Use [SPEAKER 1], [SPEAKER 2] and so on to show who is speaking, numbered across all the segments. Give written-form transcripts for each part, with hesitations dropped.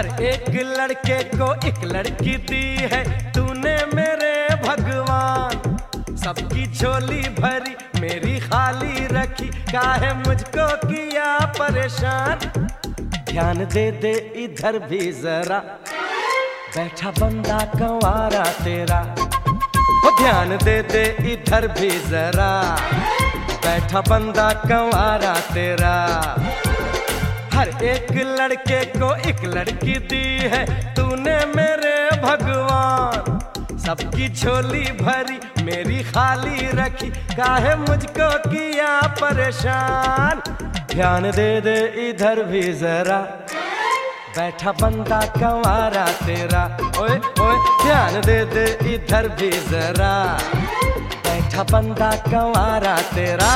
[SPEAKER 1] हर एक लड़के को एक लड़की दी है तूने मेरे भगवान। सबकी झोली भरी मेरी खाली रखी, काहे मुझको किया परेशान। ध्यान दे दे इधर भी जरा, बैठा बंदा कंवारा तेरा। ओ ध्यान दे दे इधर भी जरा, बैठा बंदा कंवारा तेरा। हर एक लड़के को एक लड़की दी है तूने मेरे भगवान। सबकी झोली भरी मेरी खाली रखी, काहे मुझको किया परेशान। ध्यान दे दे इधर भी जरा, बैठा बंदा कंवारा तेरा। ओए ओए ध्यान दे दे इधर भी जरा, बैठा बंदा कंवारा तेरा।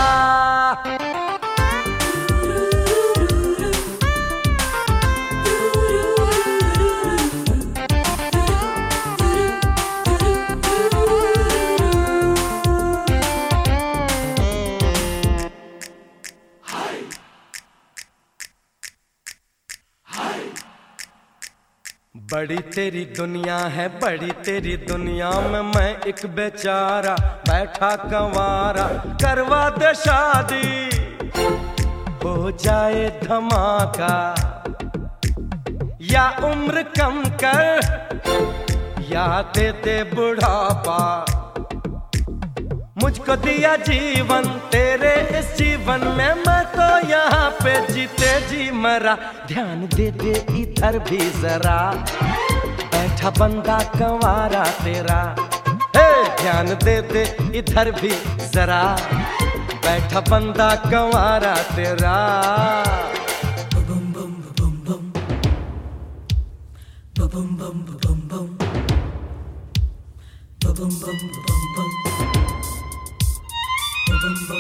[SPEAKER 1] बड़ी तेरी दुनिया है, बड़ी तेरी दुनिया में मैं एक बेचारा बैठा कंवारा। करवा दे शादी हो जाए धमाका, या उम्र कम कर या दे दे बुढ़ापा। मुझको दिया जीवन तेरे इस जीवन में, मैं तो यहाँ पे जीते जी मरा। ध्यान दे दे इधर भी जरा, बैठा बंदा कंवारा तेरा। हे ध्यान दे दे इधर भी जरा, बैठा बंदा कंवारा तेरा।
[SPEAKER 2] Bum bum bum bum bum bum bum bum bum bum bum bum bum bum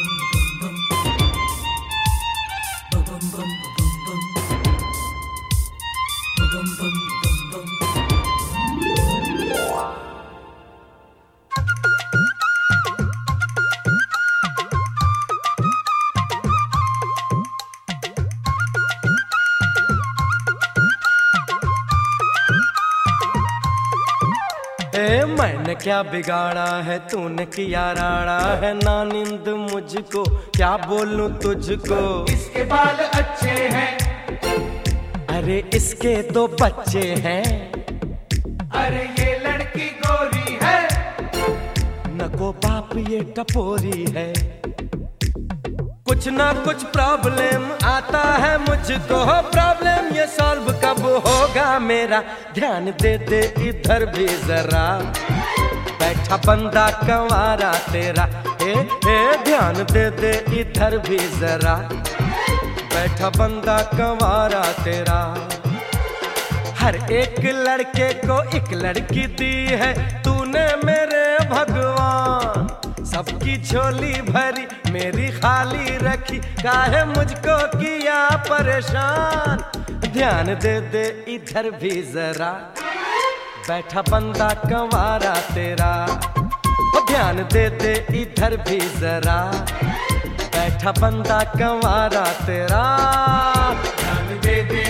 [SPEAKER 1] मैंने क्या बिगाड़ा है तूने किया राड़ा है। ना नींद मुझको क्या बोलूं तुझको।
[SPEAKER 3] इसके बाल अच्छे हैं,
[SPEAKER 1] अरे इसके दो बच्चे हैं।
[SPEAKER 3] अरे ये लड़की गोरी है,
[SPEAKER 1] नको बाप ये टपोरी है। कुछ ना कुछ प्रॉब्लम आता है मुझको, प्रॉब्लम ये सॉल्व कब होगा मेरा। ध्यान दे दे इधर भी जरा, बैठा बंदा कंवारा तेरा। हे ध्यान दे दे इधर भी जरा, बैठा बंदा कंवारा तेरा। हर एक लड़के को एक लड़की दी है तूने मेरे भगवान। सबकी झोली भरी मेरी खाली रखी, काहे मुझको किया परेशान। ध्यान दे दे इधर भी जरा, बैठा बंदा कंवारा तेरा। ओ ध्यान दे दे इधर भी जरा, बैठा बंदा कंवारा तेरा।
[SPEAKER 3] ध्यान दे दे